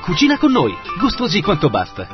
Cucina con noi, gustosi quanto basta.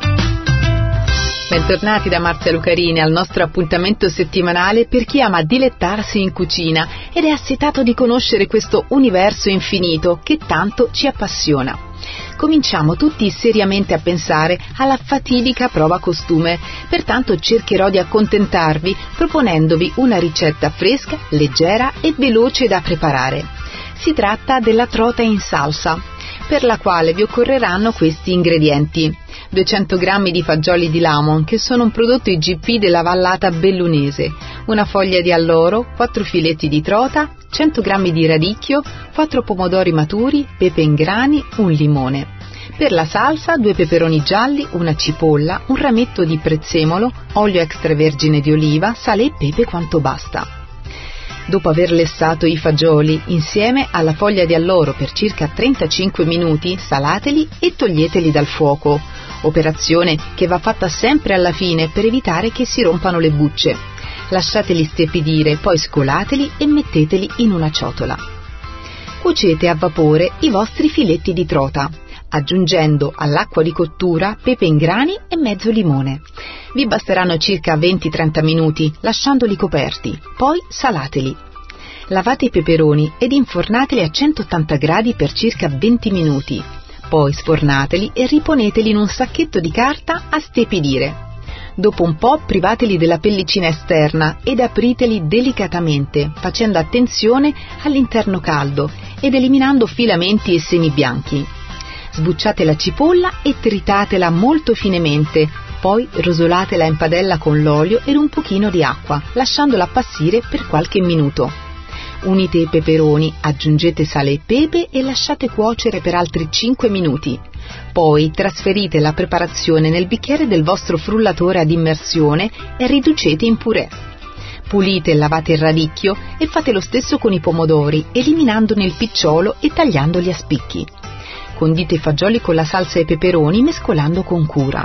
Bentornati da Marzia Lucarini al nostro appuntamento settimanale per chi ama dilettarsi in cucina ed è assetato di conoscere questo universo infinito che tanto ci appassiona. Cominciamo tutti seriamente a pensare alla fatidica prova costume, pertanto cercherò di accontentarvi proponendovi una ricetta fresca, leggera e veloce da preparare. Si tratta della trota in salsa, per la quale vi occorreranno questi ingredienti: 200 g di fagioli di lamon, che sono un prodotto IGP della vallata bellunese, una foglia di alloro, 4 filetti di trota, 100 g di radicchio, 4 pomodori maturi, pepe in grani, un limone. Per la salsa 2 peperoni gialli, una cipolla, un rametto di prezzemolo, olio extravergine di oliva, sale e pepe quanto basta. Dopo aver lessato i fagioli insieme alla foglia di alloro per circa 35 minuti, salateli e toglieteli dal fuoco, operazione che va fatta sempre alla fine per evitare che si rompano le bucce. Lasciateli stiepidire, poi scolateli e metteteli in una ciotola. Cuocete a vapore i vostri filetti di trota, aggiungendo all'acqua di cottura pepe in grani e mezzo limone. Vi basteranno circa 20-30 minuti, lasciandoli coperti, poi salateli. Lavate i peperoni ed infornateli a 180 gradi per circa 20 minuti. Poi sfornateli e riponeteli in un sacchetto di carta a stiepidire. Dopo un po' privateli della pellicina esterna ed apriteli delicatamente, facendo attenzione all'interno caldo ed eliminando filamenti e semi bianchi. Sbucciate la cipolla e tritatela molto finemente, poi rosolatela in padella con l'olio ed un pochino di acqua, lasciandola appassire per qualche minuto. Unite i peperoni, aggiungete sale e pepe e lasciate cuocere per altri 5 minuti. Poi trasferite la preparazione nel bicchiere del vostro frullatore ad immersione e riducete in purè. Pulite e lavate il radicchio e fate lo stesso con i pomodori, eliminandone il picciolo e tagliandoli a spicchi. Condite i fagioli con la salsa e i peperoni mescolando con cura.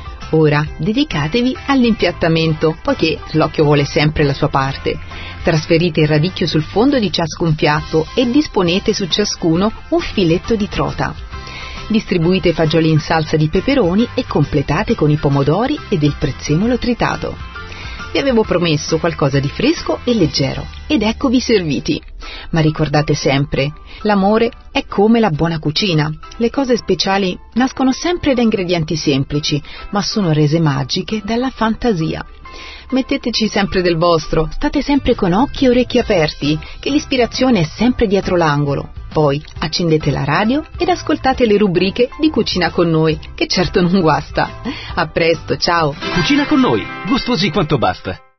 Ora dedicatevi all'impiattamento, poiché l'occhio vuole sempre la sua parte. Trasferite il radicchio sul fondo di ciascun piatto e disponete su ciascuno un filetto di trota. Distribuite i fagioli in salsa di peperoni e completate con i pomodori e del prezzemolo tritato. Vi avevo promesso qualcosa di fresco e leggero, ed eccovi serviti. Ma ricordate sempre, l'amore è come la buona cucina. Le cose speciali nascono sempre da ingredienti semplici, ma sono rese magiche dalla fantasia. Metteteci sempre del vostro, state sempre con occhi e orecchi aperti, che l'ispirazione è sempre dietro l'angolo. Poi accendete la radio ed ascoltate le rubriche di Cucina con noi, che certo non guasta. A presto, ciao! Cucina con noi, gustosi quanto basta.